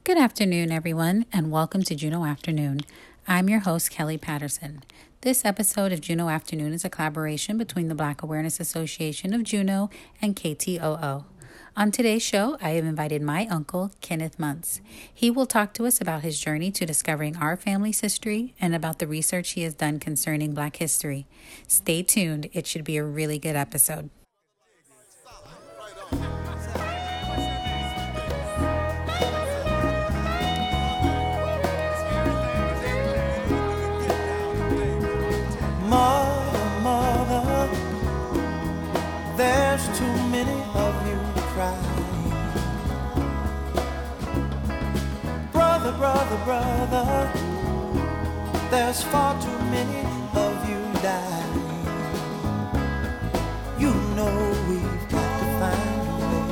Good afternoon, everyone, and welcome to Juno Afternoon. I'm your host, Kelly Patterson. This episode of Juno Afternoon is a collaboration between the Black Awareness Association of Juneau and KTOO. On today's show, I have invited my uncle, Kenneth Muntz. He will talk to us about his journey to discovering our family's history and about the research he has done concerning Black history. Stay tuned. It should be a really good episode. Mother, there's too many of you crying. Brother, there's far too many of you dying. You know we've got to find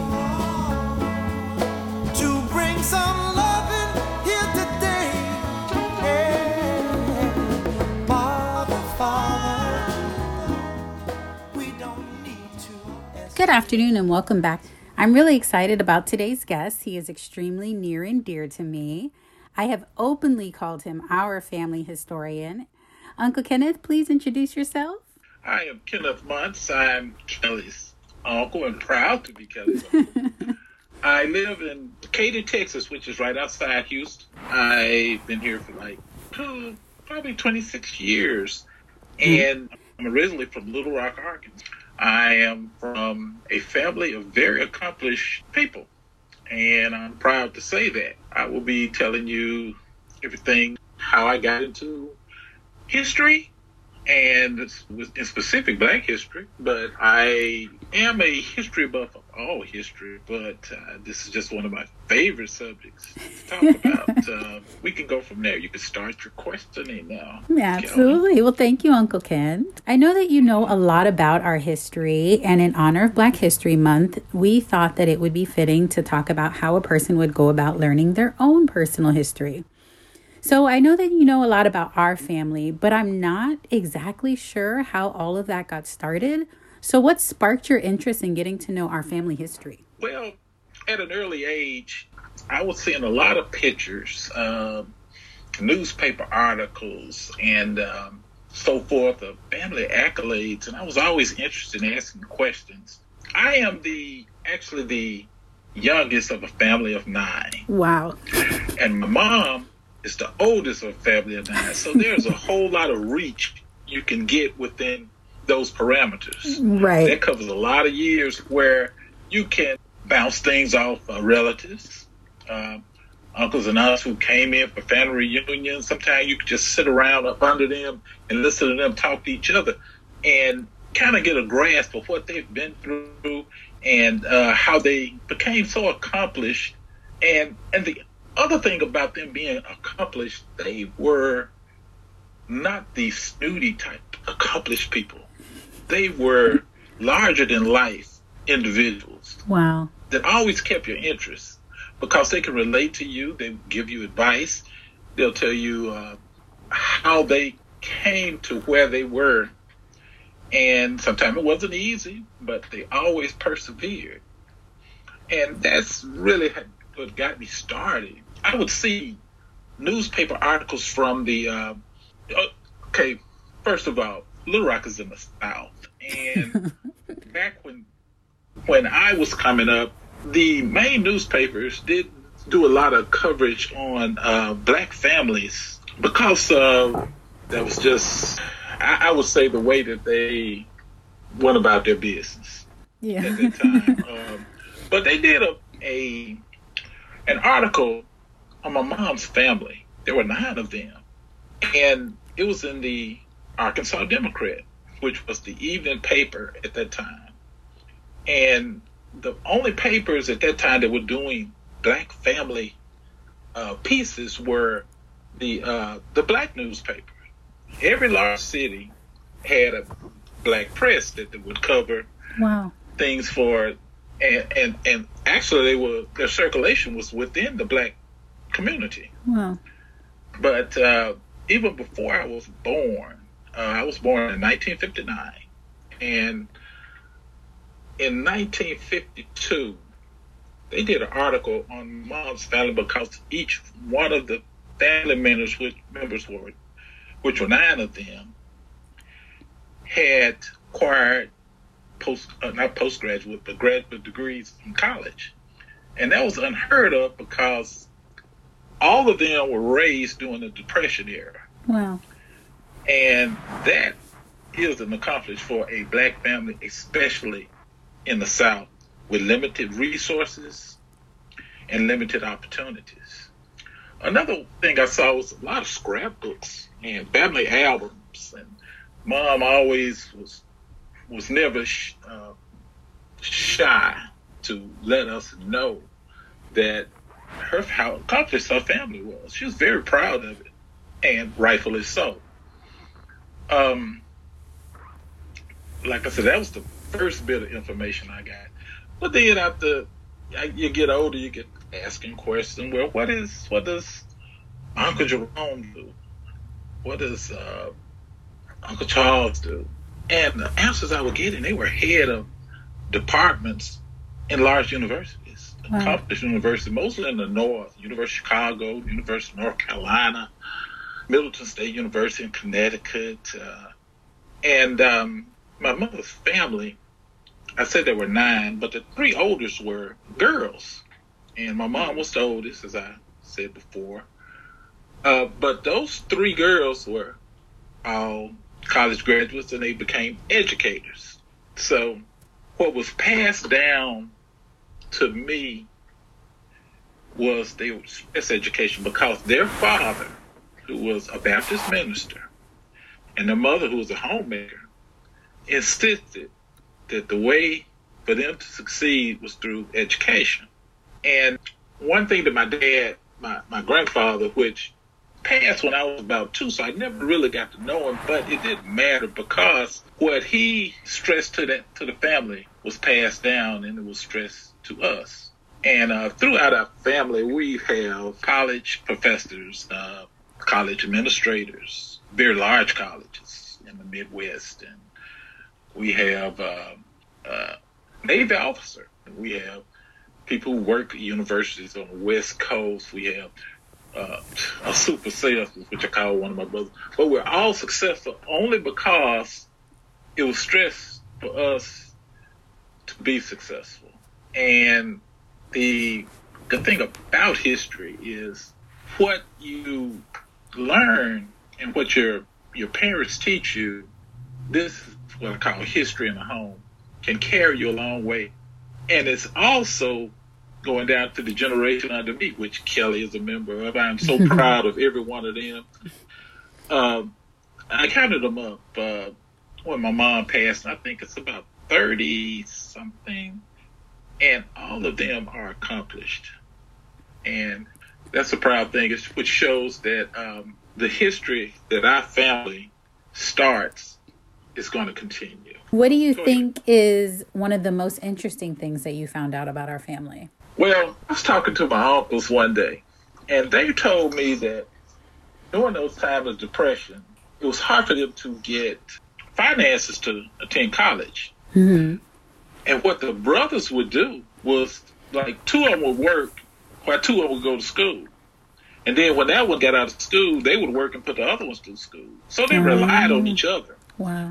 a way to bring some loving here today. Good afternoon and welcome back. I'm really excited about today's guest. He is extremely near and dear to me. I have openly called him our family historian. Uncle Kenneth, please introduce yourself. I am Kenneth Muntz. I'm Kelly's uncle and proud to be Kelly's uncle. I live in Katy, Texas, which is right outside Houston. I've been here for probably 26 years. And I'm originally from Little Rock, Arkansas. I am from a family of very accomplished people, and I'm proud to say that. I will be telling you everything, how I got into history, and in specific Black history, but I am a history buff of all history, but this is just one of my favorite subjects to talk about. We can go from there. You can start your questioning now. Absolutely. Kelly. Well, thank you, Uncle Ken. I know that you know a lot about our history, and in honor of Black History Month, we thought that it would be fitting to talk about how a person would go about learning their own personal history. So I know that you know a lot about our family, but I'm not exactly sure how all of that got started. So what sparked your interest in getting to know our family history? Well, at an early age, I was seeing a lot of pictures, newspaper articles, and so forth of family accolades. And I was always interested in asking questions. I am actually the youngest of a family of 9. Wow. And my mom is the oldest of a family of 9. So there's a whole lot of reach you can get within those parameters. Right. That covers a lot of years where you can bounce things off relatives, uncles and aunts who came in for family reunions. Sometimes you could just sit around up under them and listen to them talk to each other and kind of get a grasp of what they've been through and how they became so accomplished. And the other thing about them being accomplished, they were not the snooty type accomplished people. They were larger than life individuals. Wow. That always kept your interest because they can relate to you. They give you advice. They'll tell you how they came to where they were. And sometimes it wasn't easy, but they always persevered. And that's really what got me started. I would see newspaper articles from the, first of all, Little Rock is in the South. And back when I was coming up, the main newspapers didn't do a lot of coverage on Black families because that was just, I would say, the way that they went about their business at that time. But they did an article on my mom's family. There were 9 of them. And it was in the Arkansas Democrat, which was the evening paper at that time. And the only papers at that time that were doing Black family pieces were the Black newspaper. Every large city had a Black press that would cover things for, and actually their circulation was within the Black community. Wow. But even before I was born in 1959, and in 1952, they did an article on Mom's family because each one of the family members, which were 9 of them, had acquired not postgraduate, but graduate degrees from college. And that was unheard of because all of them were raised during the Depression era. Wow. And that is an accomplishment for a black family, especially in the South, with limited resources and limited opportunities. Another thing I saw was a lot of scrapbooks and family albums. And Mom always was never shy to let us know that how accomplished her family was. She was very proud of it, and rightfully so. Like I said, that was the first bit of information I got. But then after you get older, you get asking questions. Well, what does Uncle Jerome do? What does Uncle Charles do? And the answers I was getting, they were head of departments in large universities, accomplished universities, mostly in the North, University of Chicago, University of North Carolina, Middleton State University in Connecticut. And my mother's family, I said there were 9, but the 3 oldest were girls. And my mom was the oldest, as I said before. But those 3 girls were all college graduates, and they became educators. So what was passed down to me was their special education, because their father, who was a Baptist minister, and their mother, who was a homemaker, insisted that the way for them to succeed was through education. And one thing that my dad, my grandfather, which passed when I was about 2, so I never really got to know him, but it didn't matter because what he stressed to the family was passed down, and it was stressed to us. And throughout our family, we have college professors, college administrators, very large colleges in the Midwest, and we have Navy officer. We have people who work at universities on the West Coast. We have a super salesman, which I call one of my brothers. But we're all successful only because it was stressed for us to be successful. And the good thing about history is what you learn and what your parents teach you. This is what I call history in the home, can carry you a long way. And it's also going down to the generation under me, which Kelly is a member of. I'm so proud of every one of them. I counted them up when my mom passed. I think it's about 30-something. And all of them are accomplished. And that's a proud thing, which shows that the history that our family starts is going to continue. What do you think is one of the most interesting things that you found out about our family? Well, I was talking to my uncles one day, and they told me that during those times of depression, it was hard for them to get finances to attend college. Mm-hmm. And what the brothers would do was, like, 2 of them would work while 2 of them would go to school. And then when that one got out of school, they would work and put the other ones through school. So they relied on each other. Wow.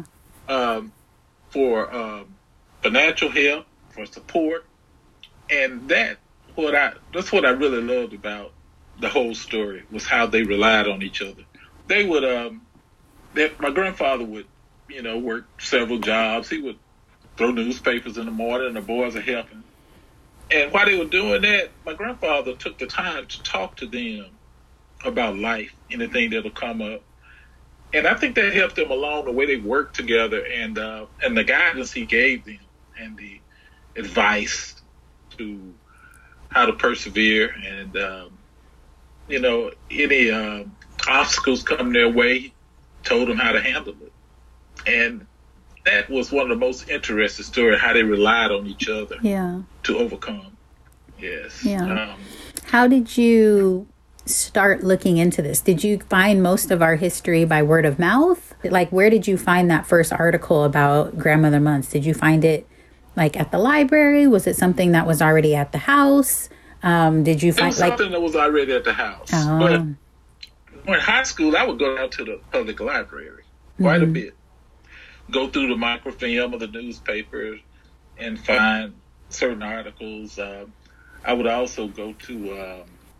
For financial help, for support. And that's what I really loved about the whole story, was how they relied on each other. They would, my grandfather would, work several jobs. He would throw newspapers in the morning, and the boys are helping. And while they were doing that, my grandfather took the time to talk to them about life, anything that'll come up. And I think that helped them along the way they worked together, and the guidance he gave them, and the advice to how to persevere, and any obstacles come their way, he told them how to handle it. And that was one of the most interesting stories, how they relied on each other to overcome. Yes. Yeah. How did you start looking into this? Did you find most of our history by word of mouth? Like, where did you find that first article about Grandmother Months? Did you find it like at the library? Was it something that was already at the house? Did you It find was something that was already at the house. Oh. But in high school, I would go out to the public library quite a bit. Go through the microfilm of the newspapers and find certain articles. I would also go to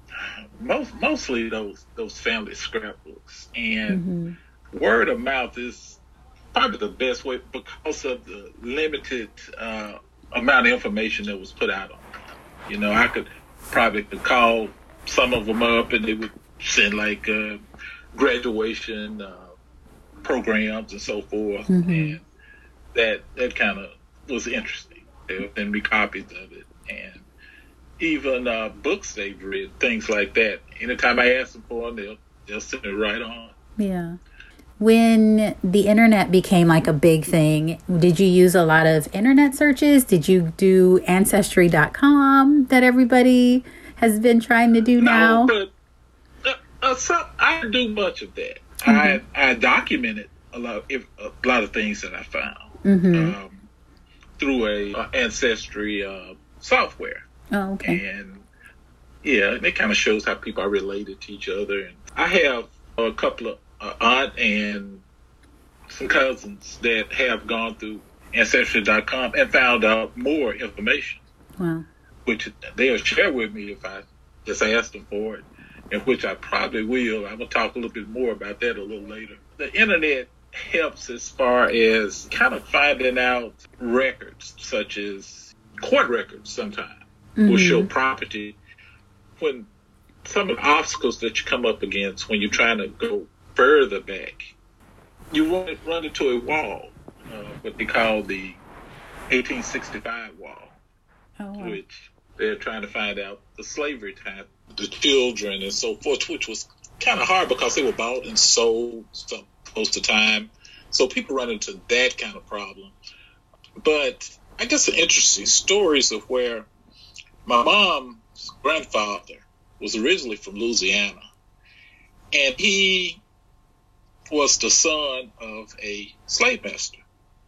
mostly those family scrapbooks. And word of mouth is probably the best way because of the limited amount of information that was put out on them. You know, I could call some of them up and they would send like graduation programs and so forth. And that kind of was interesting. They would send me copies of it. And even books they've read, things like that. Anytime I ask them for them, they'll send it right on. Yeah. When the internet became like a big thing, did you use a lot of internet searches? Did you do Ancestry.com that everybody has been trying to do now? No, but I didn't do much of that. I documented a lot of things that I found through a Ancestry software. Oh, okay. And yeah, it kind of shows how people are related to each other. And I have a couple of aunt and some cousins that have gone through Ancestry.com and found out more information. Wow. Which they'll share with me if I just ask them for it, and which I probably will. I'm going to talk a little bit more about that a little later. The internet helps as far as kind of finding out records, such as court records sometimes will show property. When some of the obstacles that you come up against when you're trying to go further back, you run into a wall, what they call the 1865 wall, which they're trying to find out the slavery time, the children and so forth, which was kind of hard because they were bought and sold most of the time. So people run into that kind of problem. But I guess the interesting stories of where my mom's grandfather was originally from Louisiana, and he was the son of a slave master.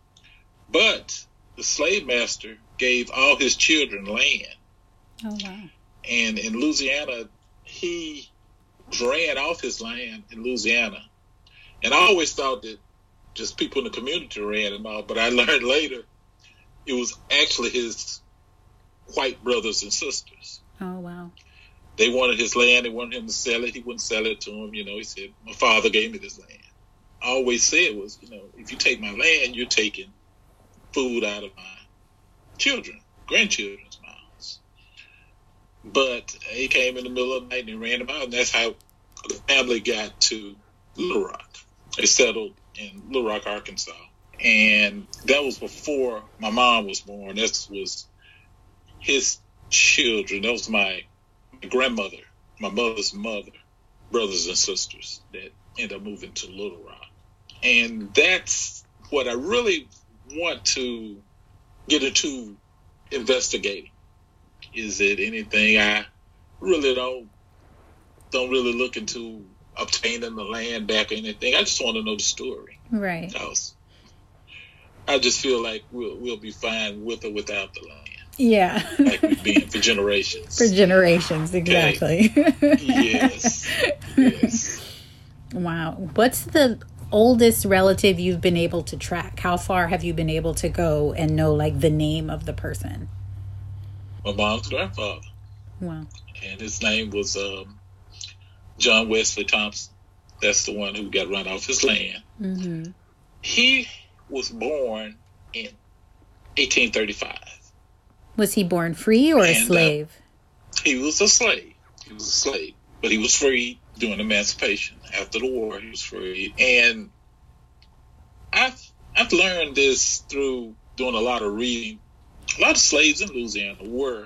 But the slave master gave all his children land. Oh, wow. And in Louisiana, he ran off his land in Louisiana. And I always thought that just people in the community ran and all, but I learned later it was actually his white brothers and sisters. Oh, wow. They wanted his land. They wanted him to sell it. He wouldn't sell it to them. You know, he said, my father gave me this land. I always said was, you know, if you take my land, you're taking food out of my grandchildren's mouths. But he came in the middle of the night and he ran them out. And that's how the family got to Little Rock. They settled in Little Rock, Arkansas. And that was before my mom was born. That was his children. That was my grandmother, my mother's mother, brothers and sisters that ended up moving to Little Rock. And that's what I really want to get into investigating. Is it anything I really don't really look into obtaining the land back or anything? I just want to know the story. Right. Because I just feel like we'll be fine with or without the land. Yeah. Like we've been for generations. For generations, exactly. Okay. Yes. Wow. What's the oldest relative you've been able to track? How far have you been able to go and know like the name of the person? My mom's grandfather. Wow. And his name was John Wesley Thompson. That's the one who got run off his land. Mm-hmm. He was born in 1835. Was he born free or a slave? He was a slave. But he was free during emancipation. After the war, he was free. And I've learned this through doing a lot of reading. A lot of slaves in Louisiana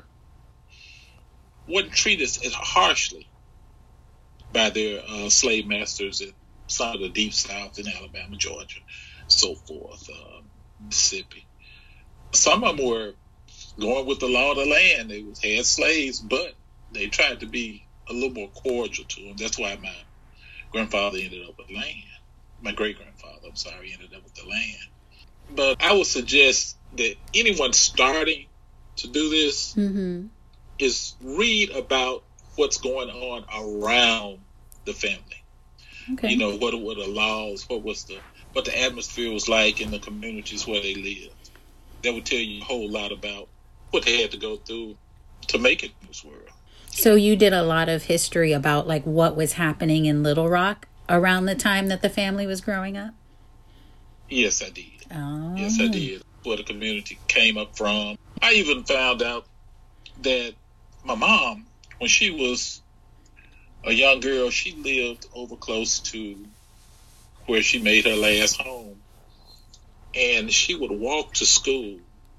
weren't treated as harshly by their slave masters in some of the deep South in Alabama, Georgia, so forth, Mississippi. Some of them were going with the law of the land. They had slaves, but they tried to be a little more cordial to them. That's why my grandfather ended up with land. My great-grandfather, ended up with the land. But I would suggest that anyone starting to do this is read about what's going on around the family. Okay. You know, what were the laws, what the atmosphere was like in the communities where they lived. That would tell you a whole lot about what they had to go through to make it in this world. So you did a lot of history about like what was happening in Little Rock around the time that the family was growing up? Yes, I did. Oh. Yes, I did. Where the community came up from. I even found out that my mom, when she was a young girl, she lived over close to where she made her last home. And she would walk to school.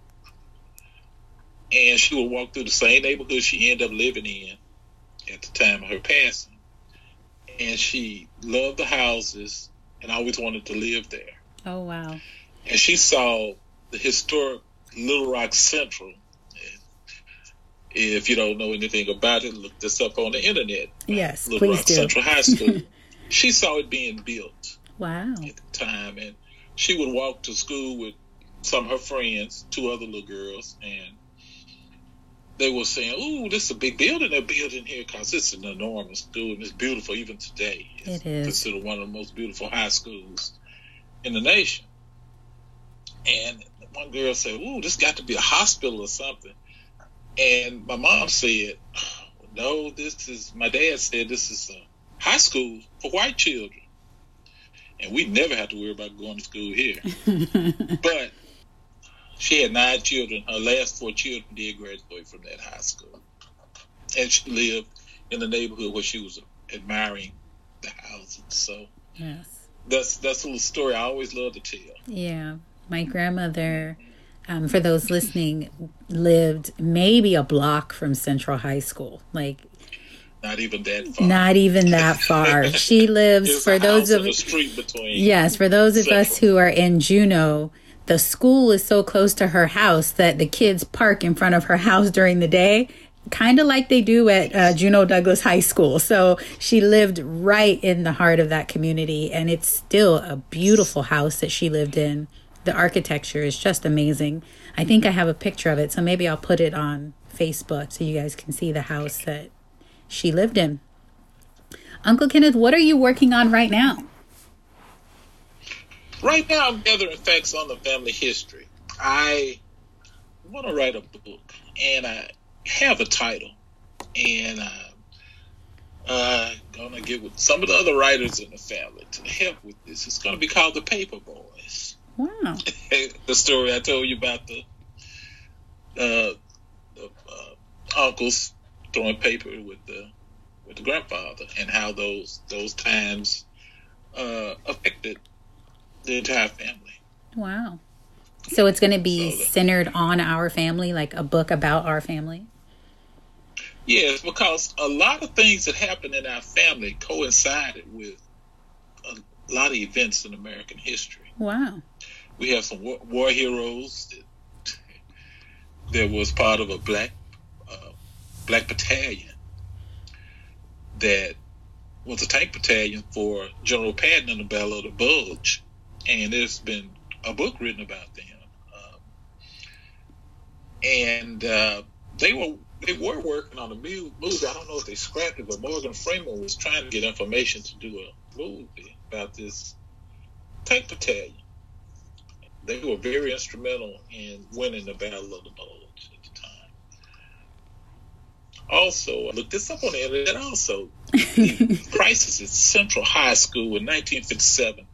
And she would walk through the same neighborhood she ended up living in at the time of her passing. And she loved the houses and always wanted to live there. Oh, wow. And she saw the historic Little Rock Central. If you don't know anything about it, look this up on the internet. Yes, Little please Rock do. Central High School. She saw it being built. Wow. At the time. And she would walk to school with some of her friends, 2 other little girls, and they were saying, "Ooh, this is a big building they're building here," because it's an enormous school and it's beautiful even today. It's It is considered one of the most beautiful high schools in the nation. And one girl said, "Ooh, this got to be a hospital or something." And my mom said, "No, my dad said this is a high school for white children. And we never have to worry about going to school here." But she had 9 children. Her last 4 children did graduate from that high school. And she lived in the neighborhood where she was admiring the houses. So yes. that's a little story I always love to tell. Yeah. My grandmother, for those listening, lived maybe a block from Central High School. Like, not even that far. Not even that far. She lives, There's for a those house of in the street between. Yes, for those of us who are in Juneau, the school is so close to her house that the kids park in front of her house during the day, kind of like they do at Juneau Douglas High School. So she lived right in the heart of that community, and it's still a beautiful house that she lived in. The architecture is just amazing. I think I have a picture of it, so maybe I'll put it on Facebook so you guys can see the house that she lived in. Uncle Kenneth, what are you working on right now? Right now, I'm gathering facts on the family history. I want to write a book, and I have a title, and I'm going to get with some of the other writers in the family to help with this. It's going to be called The Paper Boys. Wow. The story I told you about the uncles throwing paper with the grandfather, and how those times affected the entire family. Wow. So it's going to be centered on our family, like a book about our family? Yes, because a lot of things that happened in our family coincided with a lot of events in American history. Wow. We have some war heroes that was part of a black battalion that was a tank battalion for General Patton in the Battle of the Bulge. And there's been a book written about them. They were working on a movie. I don't know if they scrapped it, but Morgan Freeman was trying to get information to do a movie about this tank battalion. They were very instrumental in winning the Battle of the Bulge at the time. Also, I looked this up on the internet also. The crisis at Central High School in 1957.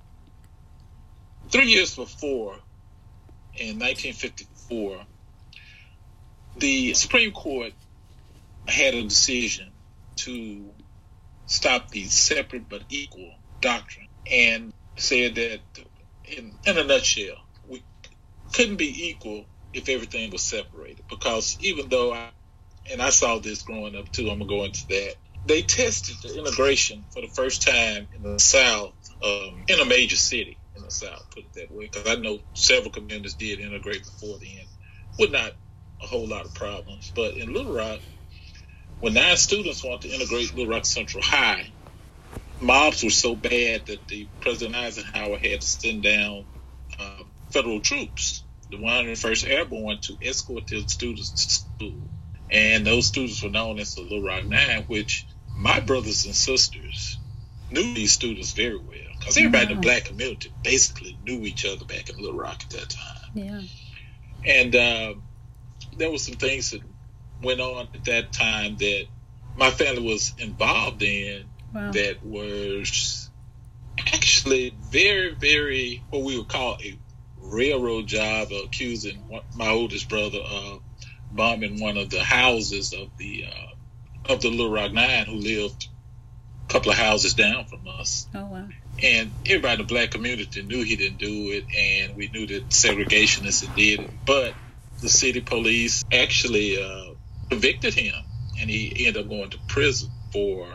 3 years before, in 1954, the Supreme Court had a decision to stop the separate but equal doctrine, and said that, in a nutshell, we couldn't be equal if everything was separated. Because even though I saw this growing up too, I'm going to go into that, they tested the integration for the first time in the South, in a major city in the South, put it that way, because I know several communities did integrate before then, with not a whole lot of problems. But in Little Rock, when 9 students wanted to integrate Little Rock Central High, mobs were so bad that the President Eisenhower had to send down federal troops, the 101st Airborne, to escort their students to school. And those students were known as the Little Rock Nine, which my brothers and sisters knew these students very well. Because everybody in the black community basically knew each other back in Little Rock at that time. Yeah. And there were some things that went on at that time that my family was involved in that was actually very, very, what we would call a railroad job, accusing my oldest brother of bombing one of the houses of the Little Rock Nine, who lived a couple of houses down from us. Oh, wow. And everybody in the black community knew he didn't do it, and we knew that segregationists had did it. But the city police actually convicted him, and he ended up going to prison for,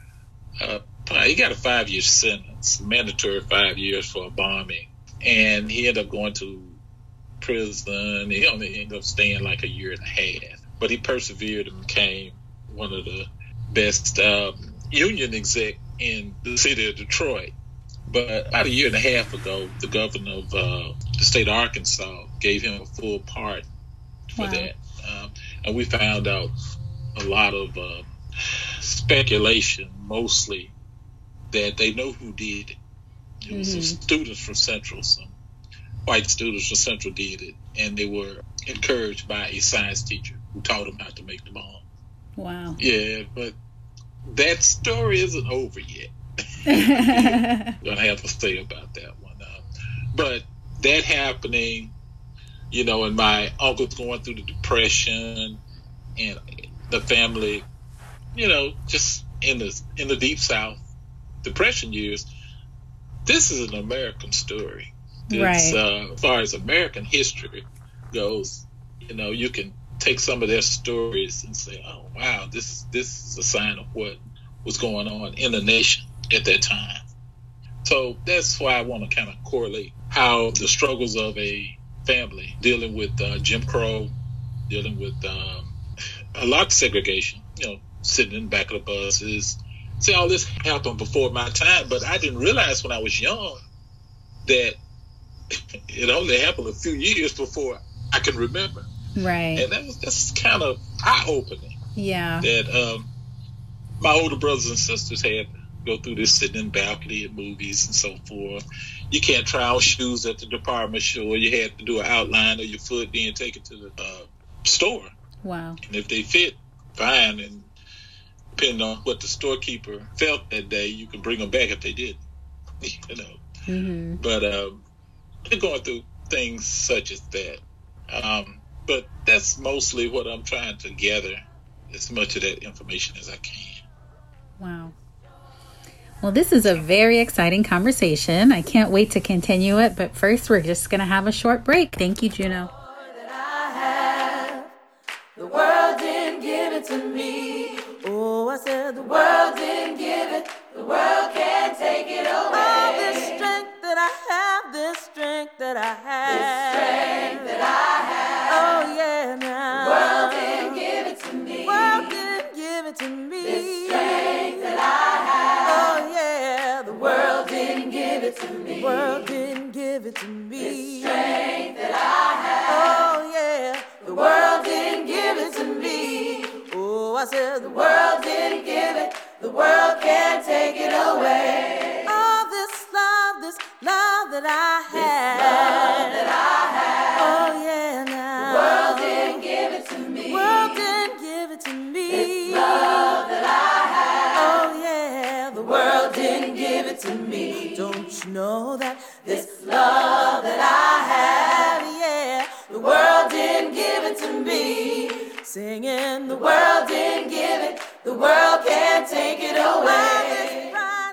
he got a 5-year sentence, mandatory 5 years for a bombing. And he ended up going to prison. He only ended up staying like a year and a half. But he persevered and became one of the best union exec in the city of Detroit. But about a year and a half ago, the governor of the state of Arkansas gave him a full pardon for that. And we found out a lot of speculation, mostly, that they know who did it. It was some students from Central, some white students from Central did it, and they were encouraged by a science teacher who taught them how to make the bomb. Wow. Yeah, but that story isn't over yet. Gonna have to say about that one. But that happening, and my uncle's going through the Depression, and the family, just in the Deep South, Depression years. This is an American story. It's, as far as American history goes, you can take some of their stories and say, oh, wow, this is a sign of what was going on in the nation at that time. So that's why I want to kind of correlate how the struggles of a family dealing with Jim Crow, dealing with a lot of segregation, sitting in the back of the buses. See, all this happened before my time, but I didn't realize when I was young that it only happened a few years before I can remember. Right. And that's kind of eye-opening. Yeah. That my older brothers and sisters had to go through this sitting in the balcony at movies and so forth. You can't try on shoes at the department store. You had to do an outline of your foot, then take it to the store. Wow. And if they fit, fine. And depending on what the storekeeper felt that day, you can bring them back if they didn't. But they're going through things such as that. But that's mostly what I'm trying to gather, as much of that information as I can. Wow. Well, this is a very exciting conversation. I can't wait to continue it. But first, we're just going to have a short break. Thank you, Juno. The world didn't give it to me. Oh, I said the world didn't give it. The world can't take it away. All this strength that I have, this strength that I have. This strength that I have. Oh, yeah, now. The world didn't give it to me. The world didn't give it to me. This strength that I have. Oh, yeah. The world didn't give it to me. The world didn't give it to me. This strength that I have. Oh, yeah. The world didn't give it to me. Oh, I said the world didn't give it. The world can't take it away. All this love that I have. This love that I have. Oh, yeah, now. The world didn't give it to me. The world didn't give it to me. This love that I have. Oh, yeah, the world didn't give it to me. Don't you know that this love that I have, yeah, the world didn't give it to me. Singing, the world didn't give it, the world can't take it away.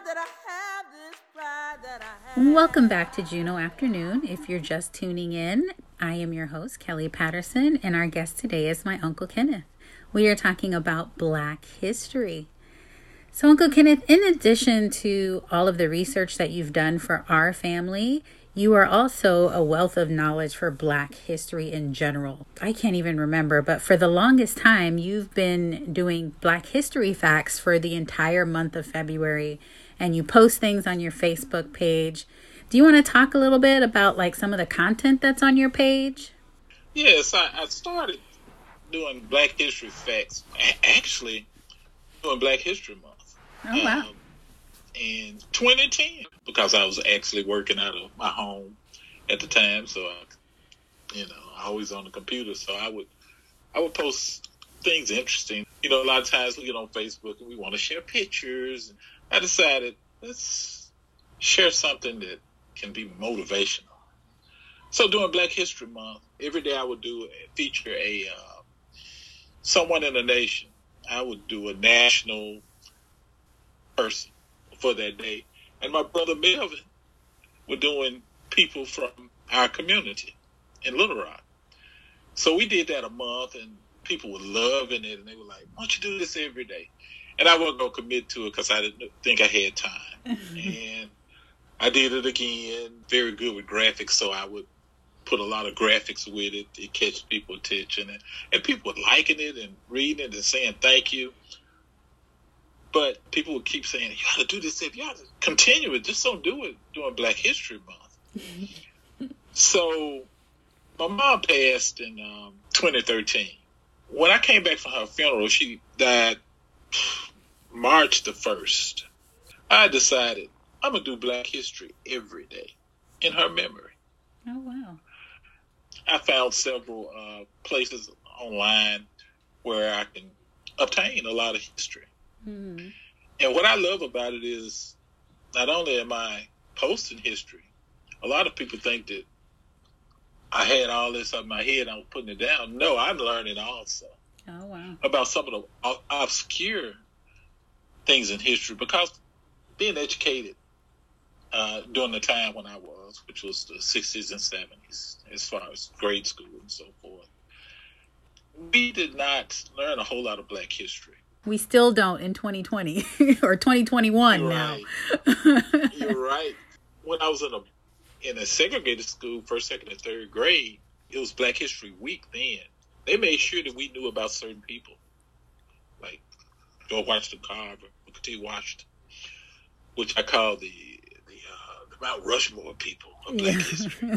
Welcome back to Juno Afternoon. If you're just tuning in, I am your host, Kelly Patterson, and our guest today is my Uncle Kenneth. We are talking about Black history. So, Uncle Kenneth, in addition to all of the research that you've done for our family, you are also a wealth of knowledge for Black history in general. I can't even remember, but for the longest time, you've been doing Black history facts for the entire month of February, and you post things on your Facebook page Do you want to talk a little bit about like some of the content that's on your page? Yes, I started doing Black History Facts, actually doing Black History Month. Oh, wow. In 2010, because I was actually working out of my home at the time, so I always on the computer, so I would post things interesting. A lot of times we get on Facebook and we want to share pictures. And I decided, let's share something that can be motivational. So during Black History Month, every day I would feature someone in the nation. I would do a national person for that day. And my brother Melvin were doing people from our community in Little Rock. So we did that a month, and people were loving it, and they were like, why don't you do this every day? And I wasn't going to commit to it because I didn't think I had time. And I did it again, very good with graphics, so I would put a lot of graphics with it to catch people's attention. And people were liking it and reading it and saying thank you. But people would keep saying, you got to do this, you got to continue it. Just don't do it during Black History Month. So my mom passed in 2013. When I came back from her funeral, she died March the 1st. I decided I'm going to do Black History every day in her memory. Oh, wow. I found several places online where I can obtain a lot of history. Mm-hmm. And what I love about it is not only am I posting history, a lot of people think that I had all this up my head, I'm putting it down. No, I'm learning also. Oh, wow. About some of the obscure things in history, because being educated during the time when I was, which was the 60s and 70s, as far as grade school and so forth, we did not learn a whole lot of Black history. We still don't in 2020 or 2021 You're now. Right. You're right. When I was in a segregated school, first, second, and third grade, it was Black History Week then. They made sure that we knew about certain people, like George Washington Carver, Booker T. Washington, which I call the Mount Rushmore people of Black history.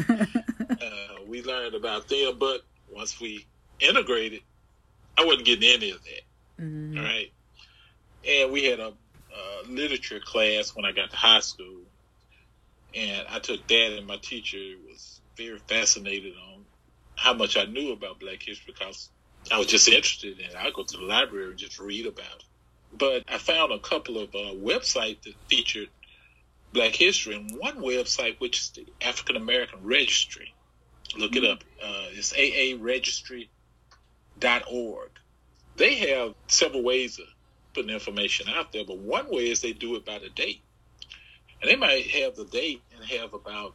We learned about them, but once we integrated, I wasn't getting any of that. Mm-hmm. All right. And we had a literature class when I got to high school, and I took that, and my teacher was very fascinated on how much I knew about Black history, because I was just interested in it. I'd go to the library and just read about it. But I found a couple of websites that featured Black history, and one website, which is the African American Registry. Look it up. It's aaregistry.org. They have several ways of putting information out there, but one way is they do it by the date. And they might have the date and have about,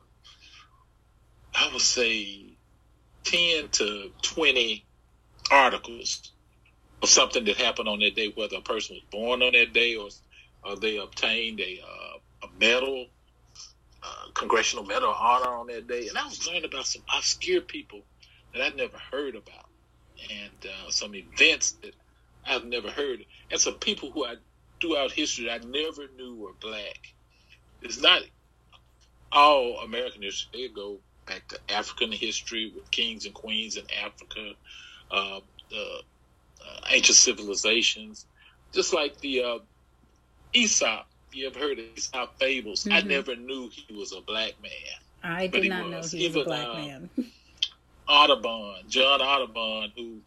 I would say, 10 to 20 articles of something that happened on that day, whether a person was born on that day or they obtained a medal, congressional medal of honor on that day. And I was learning about some obscure people that I'd never heard about, and some events that I've never heard of, and some people who throughout history I never knew were Black. It's not all American history. They go back to African history with kings and queens in Africa, the ancient civilizations, just like the Aesop. You ever heard of Aesop fables? Mm-hmm. I never knew he was a Black man. I did not know he was a Black man. Audubon, John Audubon, who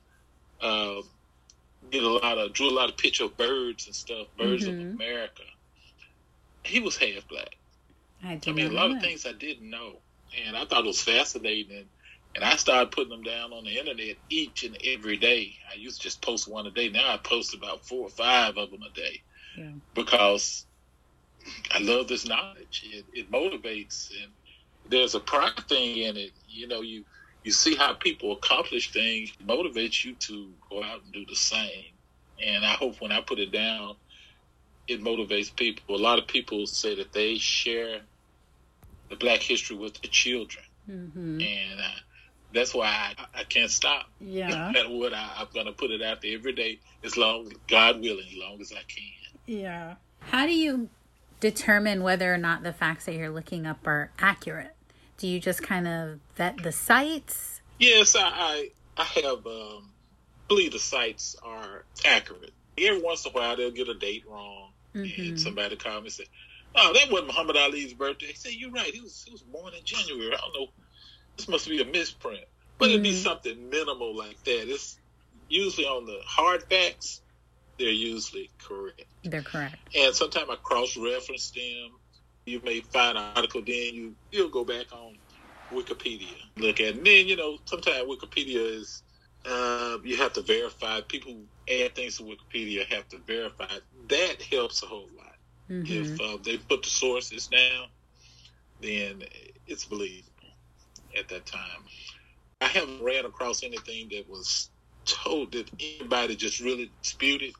drew a lot of picture of birds and stuff, birds of America. He was half Black. A lot of things I didn't know, and I thought it was fascinating. And I started putting them down on the internet each and every day. I used to just post one a day. Now I post about 4 or 5 of them a day, because I love this knowledge. It motivates, and there's a pride thing in it. You see how people accomplish things, it motivates you to go out and do the same. And I hope when I put it down, it motivates people. A lot of people say that they share the Black history with their children. Mm-hmm. And that's why I can't stop. Yeah. No matter what, I'm going to put it out there every day, as long, God willing, as long as I can. Yeah. How do you determine whether or not the facts that you're looking up are accurate? Do you just kind of vet the sites? Yes, I have believe the sites are accurate. Every once in a while, they'll get a date wrong, and somebody call me and say, "Oh, that wasn't Muhammad Ali's birthday." He said, "You're right. He was born in January. I don't know. This must be a misprint." But it'd be something minimal like that. It's usually on the hard facts. They're usually correct. They're correct. And sometimes I cross-reference them. You may find an article, then you'll go back on Wikipedia, look at it. And then, sometimes Wikipedia is, you have to verify. People who add things to Wikipedia have to verify. That helps a whole lot. If they put the sources down, then it's believable at that time. I haven't ran across anything that was told that anybody just really disputed.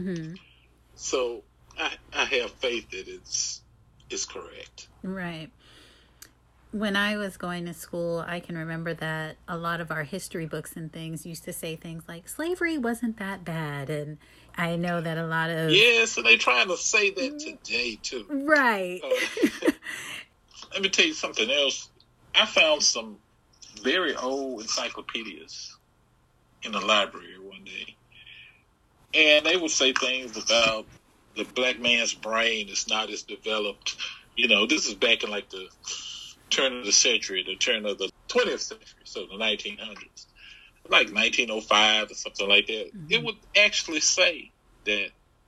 So I have faith that it's correct. Right. When I was going to school, I can remember that a lot of our history books and things used to say things like slavery wasn't that bad. And I know that a lot of... Yes, and they're trying to say that today, too. Right. Let me tell you something else. I found some very old encyclopedias in the library one day. And they would say things about the black man's brain is not as developed. This is back in like the turn of the century, the turn of the 20th century, so the 1900s, like 1905 or something like that. It would actually say that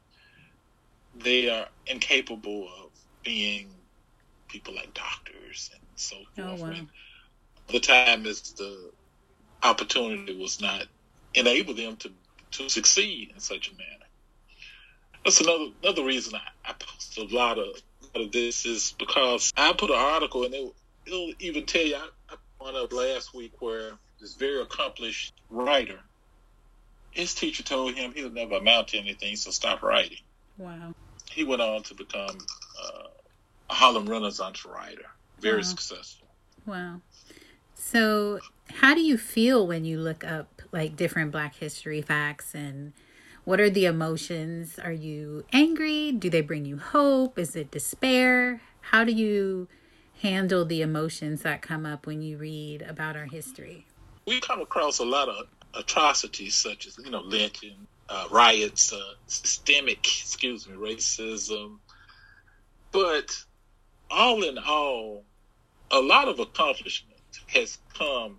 they are incapable of being people like doctors and so forth. Oh, wow. The time is the opportunity was not enable them to succeed in such a manner. That's another reason I post a lot of this is because I put an article and it'll even tell you. I put one up last week where this very accomplished writer, his teacher told him he'll never amount to anything, so stop writing. Wow. He went on to become a Harlem Renaissance writer, very successful. Wow. So how do you feel when you look up like different Black history facts, and what are the emotions? Are you angry? Do they bring you hope? Is it despair? How do you handle the emotions that come up when you read about our history? We come across a lot of atrocities such as, lynching, riots, systemic, racism. But all in all, a lot of accomplishment has come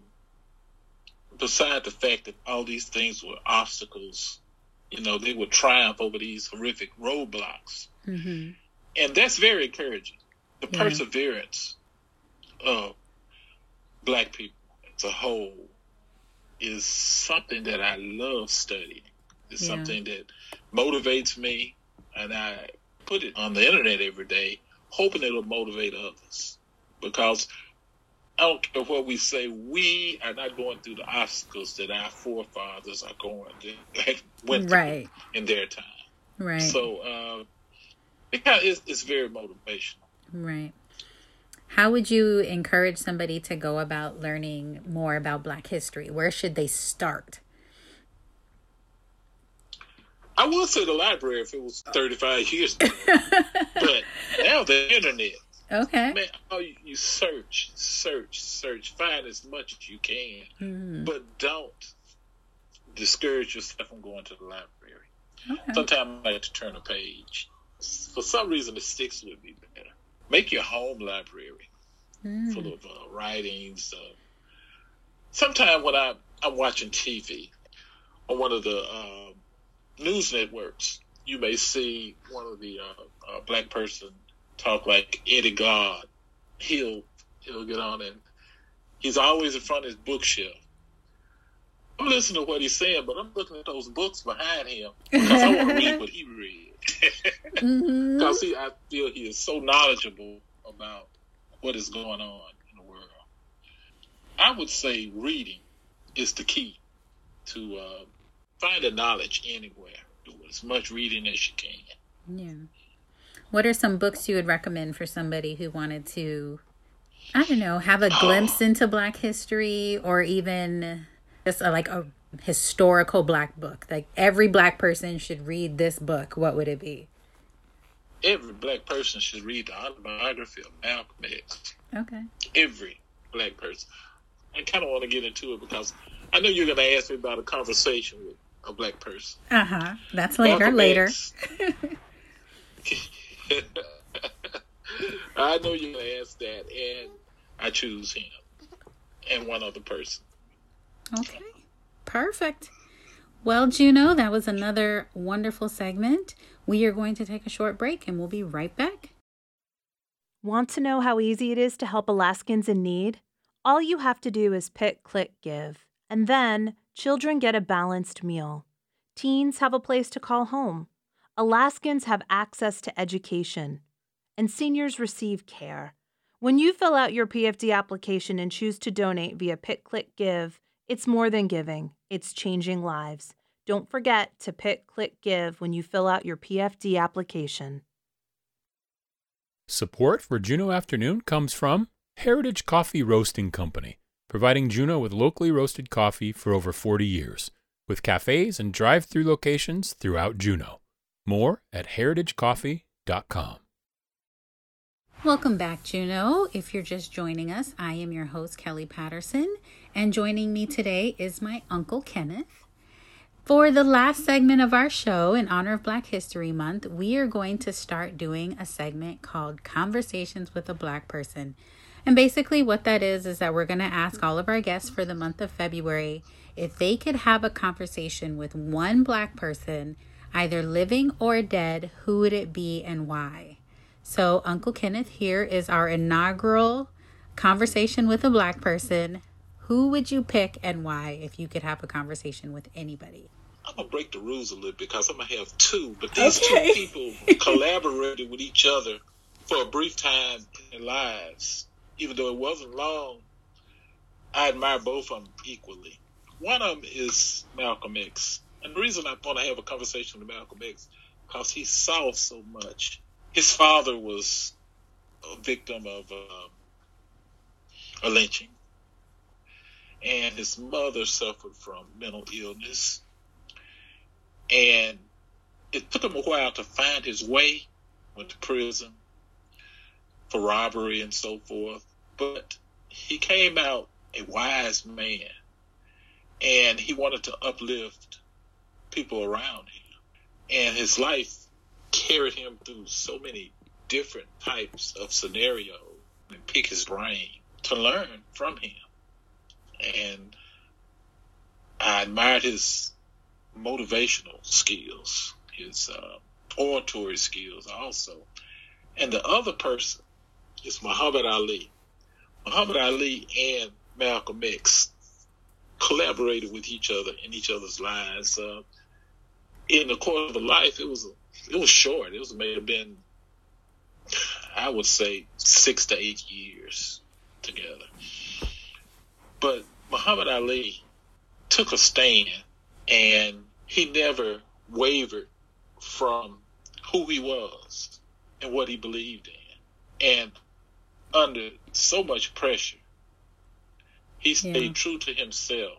beside the fact that all these things were obstacles. They would triumph over these horrific roadblocks. And that's very encouraging. The perseverance of Black people as a whole is something that I love studying. It's something that motivates me, and I put it on the internet every day, hoping it'll motivate others. Because I don't care what we say, we are not going through the obstacles that our forefathers are went through in their time. Right. So it's very motivational. Right. How would you encourage somebody to go about learning more about Black history? Where should they start? I would say the library if it was 35 years ago. But now the internet. Okay. Man, you search, find as much as you can, but don't discourage yourself from going to the library. Okay. Sometimes I like to turn a page. For some reason, it sticks with me better. Make your home library full of writings. Sometimes when I'm watching TV on one of the news networks, you may see one of the Black person talk like Eddie God. He'll get on and he's always in front of his bookshelf. I'm listening to what he's saying, but I'm looking at those books behind him because I want to read what he read. Because I feel he is so knowledgeable about what is going on in the world. I would say reading is the key to finding knowledge anywhere. Do as much reading as you can. Yeah. What are some books you would recommend for somebody who wanted to, I don't know, have a glimpse into Black history, or even just a historical Black book? Like every Black person should read this book. What would it be? every black person should read the autobiography of Malcolm X. Okay. Every black person. I kind of want to get into it because I know you're going to ask me about a conversation with a black person. That's later. Malcolm Later. X. I know you're going to ask that, and I choose him and one other person. Okay. Perfect. Well, Juno, that was another wonderful segment. We are going to take a short break, and we'll be right back. Want to know how easy it is to help Alaskans in need? All you have to do is pick, click, give. And then, children get a balanced meal. Teens have a place to call home. Alaskans have access to education. And seniors receive care. When you fill out your PFD application and choose to donate via Pick, Click, Give, it's more than giving. It's changing lives. Don't forget to Pick, Click, Give when you fill out your PFD application. Support for Juneau Afternoon comes from Heritage Coffee Roasting Company, providing Juneau with locally roasted coffee for over 40 years, with cafes and drive-through locations throughout Juneau. More at heritagecoffee.com. Welcome back, Juno. If you're just joining us, I am your host, Kelly Patterson, and joining me today is my Uncle Kenneth. For the last segment of our show, in honor of Black History Month, we are going to start doing a segment called Conversations with a Black Person. And basically what that is that we're going to ask all of our guests for the month of February if they could have a conversation with one Black person, either living or dead, who would it be and why? So, Uncle Kenneth, here is our inaugural conversation with a Black person. Who would you pick and why if you could have a conversation with anybody? I'm going to break the rules a little bit because I'm going to have two. But these two people collaborated with each other for a brief time in their lives. Even though it wasn't long, I admire both of them equally. One of them is Malcolm X. And the reason I want to have a conversation with Malcolm X because he saw so much. His father was a victim of a lynching. And his mother suffered from mental illness. And it took him a while to find his way, went to prison for robbery and so forth. But he came out a wise man. And he wanted to uplift people around him. And his life carried him through so many different types of scenarios and pick his brain to learn from him. And I admired his motivational skills, his oratory skills also. And the other person is Muhammad Ali. Muhammad Ali and Malcolm X collaborated with each other in each other's lives. In the course of a life, it was short. It may have been, I would say, 6 to 8 years together. But Muhammad Ali took a stand, and he never wavered from who he was and what he believed in. And under so much pressure, he stayed true to himself.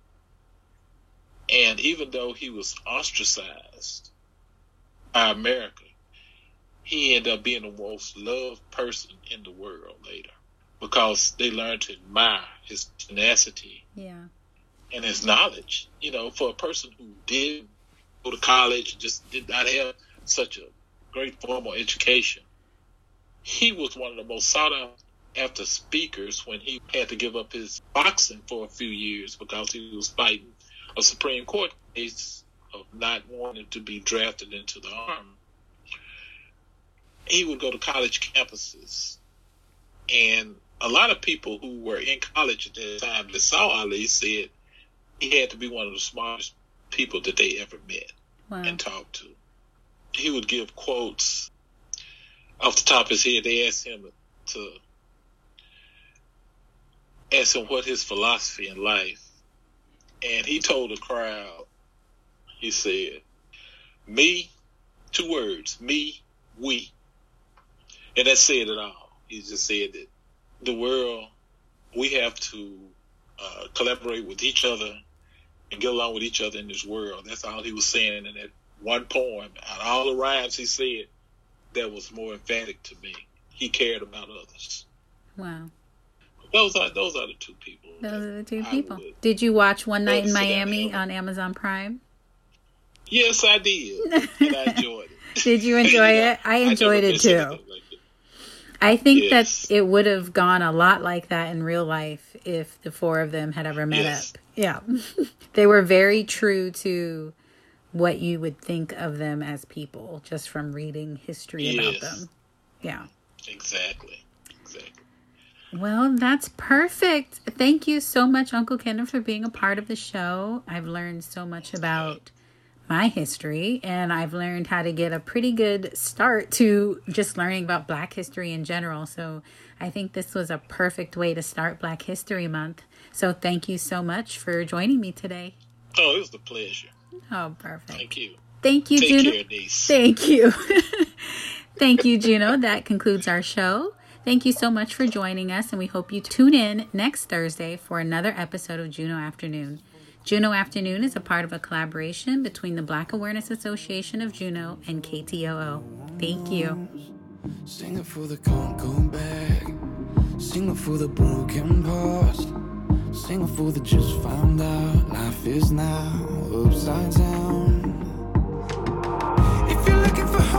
And even though he was ostracized by America, he ended up being the most loved person in the world later because they learned to admire his tenacity and his knowledge. You know, for a person who did go to college and just did not have such a great formal education, he was one of the most sought after speakers when he had to give up his boxing for a few years because he was fighting a Supreme Court case of not wanting to be drafted into the Army. He would go to college campuses, and a lot of people who were in college at that time that saw Ali said he had to be one of the smartest people that they ever met and talked to. He would give quotes off the top of his head. They asked him what his philosophy in life. And he told the crowd, he said, me, 2 words, me, we. And that said it all. He just said that the world, we have to collaborate with each other and get along with each other in this world. That's all he was saying in that one poem. Out of all the rhymes he said, that was more emphatic to me. He cared about others. Wow. Those are the two people. Those are the two people. Did you watch One Night in Miami on Amazon Prime? Yes, I did. And I enjoyed it. Did you enjoy it? I enjoyed it too. Like it. I think that it would have gone a lot like that in real life if the four of them had ever met up. Yeah. They were very true to what you would think of them as people just from reading history about them. Yeah. Exactly. Well, that's perfect. Thank you so much, Uncle Kenneth, for being a part of the show. I've learned so much about my history, and I've learned how to get a pretty good start to just learning about Black history in general. So I think this was a perfect way to start Black History Month. So thank you so much for joining me today. Oh, it was a pleasure. Oh, perfect. Thank you. Thank you, Take Juno. care, niece. Thank you. Thank you, Juno. That concludes our show. Thank you so much for joining us, and we hope you tune in next Thursday for another episode of Juno Afternoon. Juno Afternoon is a part of a collaboration between the Black Awareness Association of Juneau and KTOO. Thank you. Sing it for the can't go back. Sing it for the broken past. Sing it for the just found out. Life is now upside down. If you're looking for